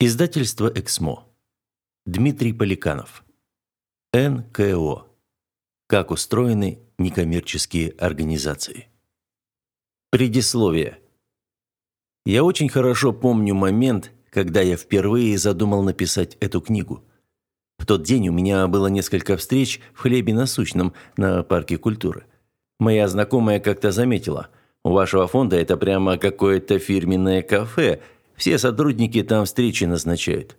Издательство «Эксмо». Дмитрий Поликанов. НКО. Как устроены некоммерческие организации. Предисловие. Я очень хорошо помню момент, когда я впервые задумал написать эту книгу. В тот день у меня было несколько встреч в «Хлебе насущном» на Парке культуры. Моя знакомая как-то заметила: «У вашего фонда это прямо какое-то фирменное кафе. Все сотрудники там встречи назначают».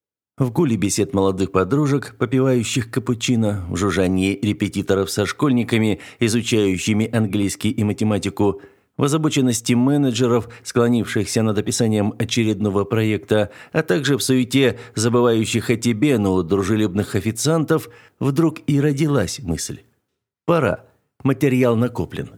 В гуле бесед молодых подружек, попивающих капучино, в жужжании репетиторов со школьниками, изучающими английский и математику, в озабоченности менеджеров, склонившихся над описанием очередного проекта, а также в суете забывающих о тебе, но дружелюбных официантов, вдруг и родилась мысль: пора, материал накоплен.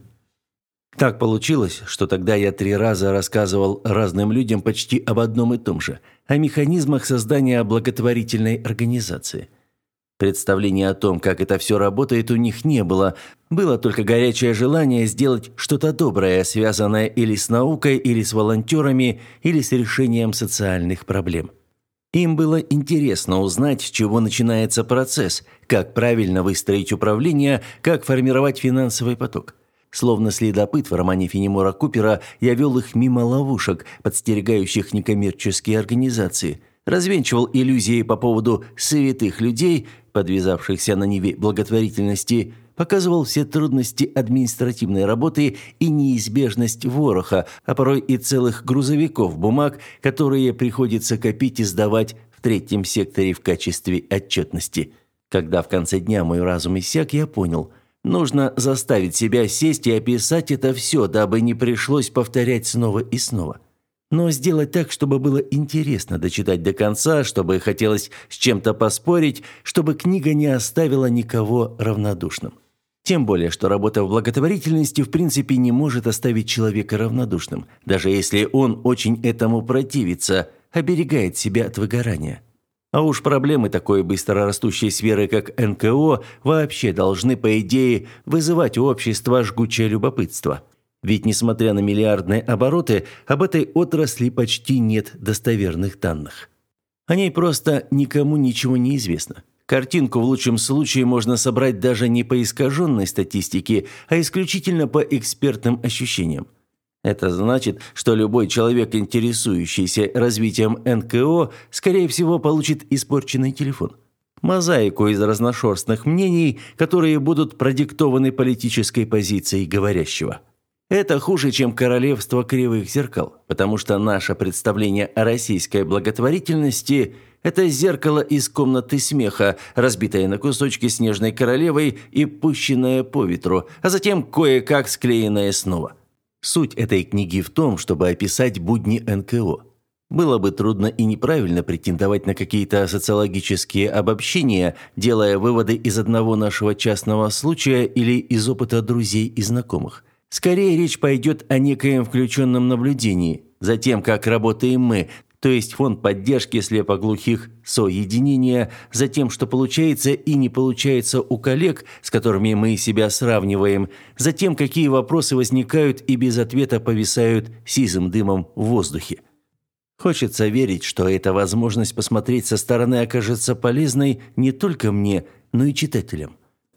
Так получилось, что тогда я 3 раза рассказывал разным людям почти об одном и том же – о механизмах создания благотворительной организации. Представления о том, как это все работает, у них не было. Было только горячее желание сделать что-то доброе, связанное или с наукой, или с волонтерами, или с решением социальных проблем. Им было интересно узнать, с чего начинается процесс, как правильно выстроить управление, как формировать финансовый поток. Словно следопыт в романе Фенемора Купера, я вел их мимо ловушек, подстерегающих некоммерческие организации, развенчивал иллюзии по поводу святых людей, подвязавшихся на ниве благотворительности, показывал все трудности административной работы и неизбежность вороха, а порой и целых грузовиков бумаг, которые приходится копить и сдавать в 3-м секторе в качестве отчетности. Когда в конце дня мой разум иссяк, я понял – нужно заставить себя сесть и описать это все, дабы не пришлось повторять снова и снова. Но сделать так, чтобы было интересно дочитать до конца, чтобы хотелось с чем-то поспорить, чтобы книга не оставила никого равнодушным. Тем более, что работа в благотворительности в принципе не может оставить человека равнодушным, даже если он очень этому противится, оберегает себя от выгорания. А уж проблемы такой быстрорастущей сферы, как НКО, вообще должны, по идее, вызывать у общества жгучее любопытство. Ведь, несмотря на миллиардные обороты, об этой отрасли почти нет достоверных данных. О ней просто никому ничего не известно. Картинку в лучшем случае можно собрать даже не по искаженной статистике, а исключительно по экспертным ощущениям. Это значит, что любой человек, интересующийся развитием НКО, скорее всего, получит испорченный телефон. Мозаику из разношерстных мнений, которые будут продиктованы политической позицией говорящего. Это хуже, чем королевство кривых зеркал, потому что наше представление о российской благотворительности – это зеркало из комнаты смеха, разбитое на кусочки снежной королевой и пущенное по ветру, а затем кое-как склеенное снова. Суть этой книги в том, чтобы описать будни НКО. Было бы трудно и неправильно претендовать на какие-то социологические обобщения, делая выводы из одного нашего частного случая или из опыта друзей и знакомых. Скорее речь пойдет о некоем включенном наблюдении за тем, как работаем мы, то есть фонд поддержки слепоглухих соединения, за тем, что получается и не получается у коллег, с которыми мы себя сравниваем, за тем, какие вопросы возникают и без ответа повисают сизым дымом в воздухе. Хочется верить, что эта возможность посмотреть со стороны окажется полезной не только мне, но и читателям.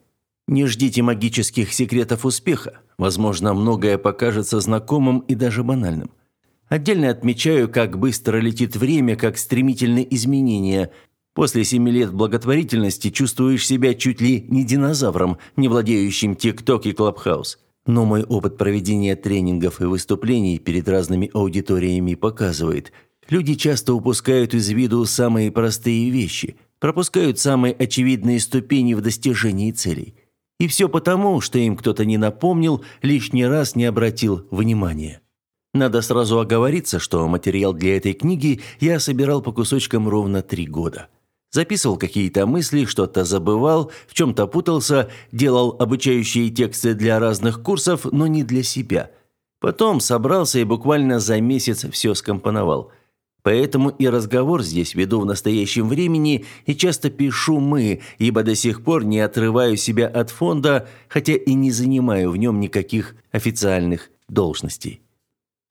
Не ждите магических секретов успеха. Возможно, многое покажется знакомым и даже банальным. Отдельно отмечаю, как быстро летит время, как стремительны изменения. После 7 лет благотворительности чувствуешь себя чуть ли не динозавром, не владеющим ТикТок и Клабхаус. Но мой опыт проведения тренингов и выступлений перед разными аудиториями показывает, люди часто упускают из виду самые простые вещи, пропускают самые очевидные ступени в достижении целей. И все потому, что им кто-то не напомнил, лишний раз не обратил внимания. Надо сразу оговориться, что материал для этой книги я собирал по кусочкам ровно 3 года. Записывал какие-то мысли, что-то забывал, в чем-то путался, делал обучающие тексты для разных курсов, но не для себя. Потом собрался и буквально за месяц все скомпоновал. Поэтому и разговор здесь веду в настоящем времени и часто пишу «мы», ибо до сих пор не отрываю себя от фонда, хотя и не занимаю в нем никаких официальных должностей.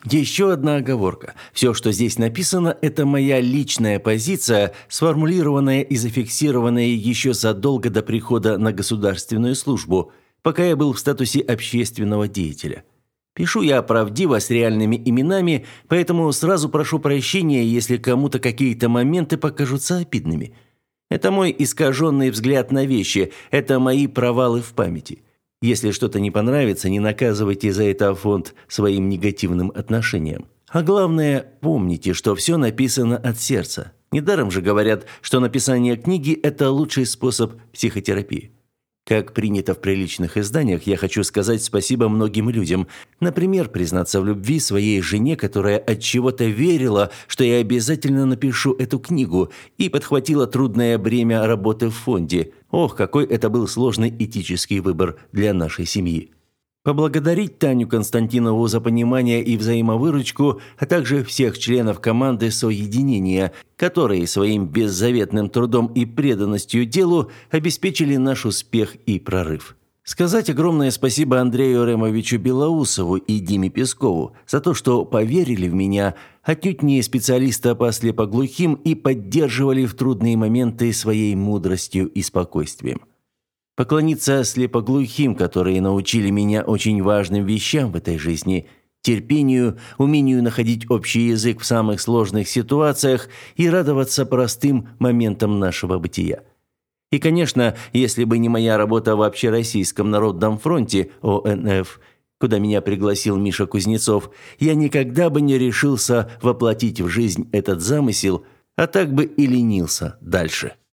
Еще одна оговорка. Все, что здесь написано, это моя личная позиция, сформулированная и зафиксированная еще задолго до прихода на государственную службу, пока я был в статусе общественного деятеля. Пишу я правдиво, с реальными именами, поэтому сразу прошу прощения, если кому-то какие-то моменты покажутся обидными. Это мой искаженный взгляд на вещи, это мои провалы в памяти. Если что-то не понравится, не наказывайте за это фонд своим негативным отношением. А главное, помните, что все написано от сердца. Недаром же говорят, что написание книги – это лучший способ психотерапии. Как принято в приличных изданиях, я хочу сказать спасибо многим людям. Например, признаться в любви своей жене, которая от чего-то верила, что я обязательно напишу эту книгу, и подхватила трудное бремя работы в фонде. Ох, какой это был сложный этический выбор для нашей семьи. Поблагодарить Таню Константинову за понимание и взаимовыручку, а также всех членов команды «Соединения», которые своим беззаветным трудом и преданностью делу обеспечили наш успех и прорыв. Сказать огромное спасибо Андрею Ремовичу Белоусову и Диме Пескову за то, что поверили в меня, отнюдь не специалиста по слепоглухим, и поддерживали в трудные моменты своей мудростью и спокойствием. Поклониться слепоглухим, которые научили меня очень важным вещам в этой жизни – терпению, умению находить общий язык в самых сложных ситуациях и радоваться простым моментам нашего бытия. И, конечно, если бы не моя работа в Общероссийском народном фронте, ОНФ, куда меня пригласил Миша Кузнецов, я никогда бы не решился воплотить в жизнь этот замысел, а так бы и ленился дальше.